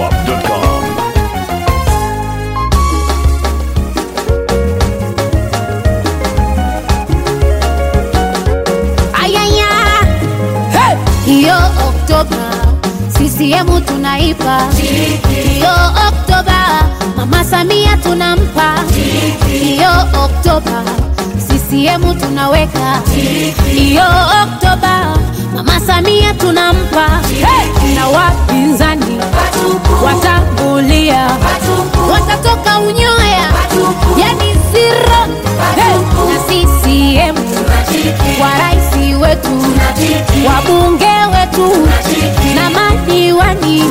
zedwap.com. Ayaya, hey! Hiyo Oktoba CCM tunaipa, hiyo Oktoba Mama Samia tunampa, hiyo Oktoba CCM tunaweka, hiyo Oktoba Mama Samia tunampa. Hey! Na wapinzani watangulia, watatoka unyoya, yani zero. Hey! Na CCM wa raisi wetu, wabunge wetu na madiwani.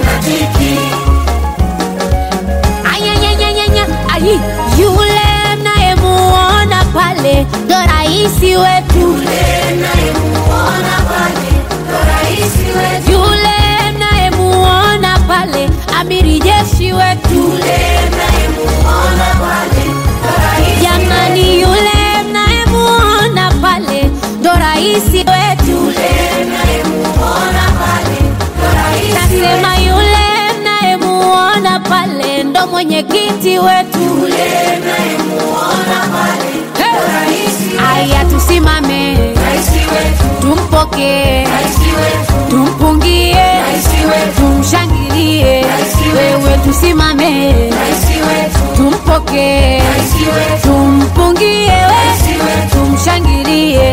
Ayanyanyanya, ayi yule mnayemuona pale ndo raisi wetu, yule mnayemuona pale amiri jeshi wetu, jamani yule mnayemuona pale ndo raisi wetu, nasema yule mnayemuona pale ndo mwenyekiti wetu. Aya tusimame, tumpoke, tumpungie, tumshangilie. Wewe tusimame, tumpoke, tumpungie, tumshangilie.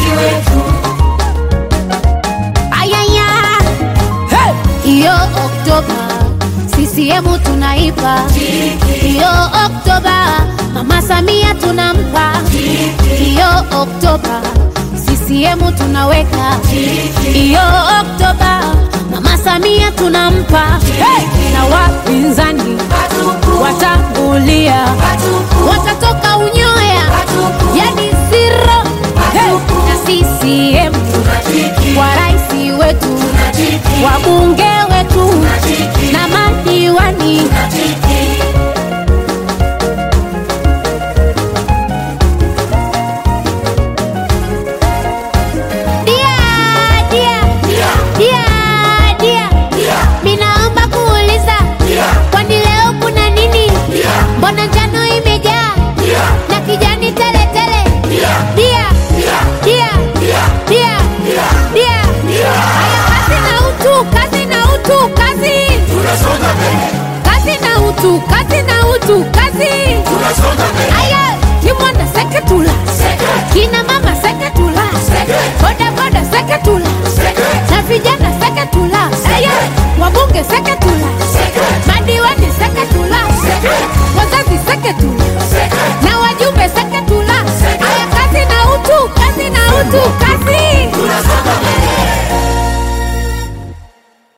Ayaya, hiyo Oktoba CCM tunaipa, hiyo Oktoba Mama Samia tunampa, hiyo Oktoba CCM tunaweka, hiyo Oktoba Mama Samia tunampa. Hey! Na wapinzani watangulia, watatoka unyoya, yani zero. Hey! Na CCM wa raisi wetu, wabunge wetu na madiwani. Minaomba kuuliza, kwani leo kuna nini? Mbona njano imejaa na kijani tele tele? Dia. Haya, kazi na utu, kazi na utu, kazi. Tunasonga mbele. Kazi na utu, kazi na utu, kazi. Tunasonga mbele. Haya, kimwanda seketula, kina mama seketula, boda boda seketula, na vijana seketula, wabunge seketula, madiwani seketula, wazazi seketula, na wajumbe seketula. Haya, kazi na utu, kazi na utu, kazi.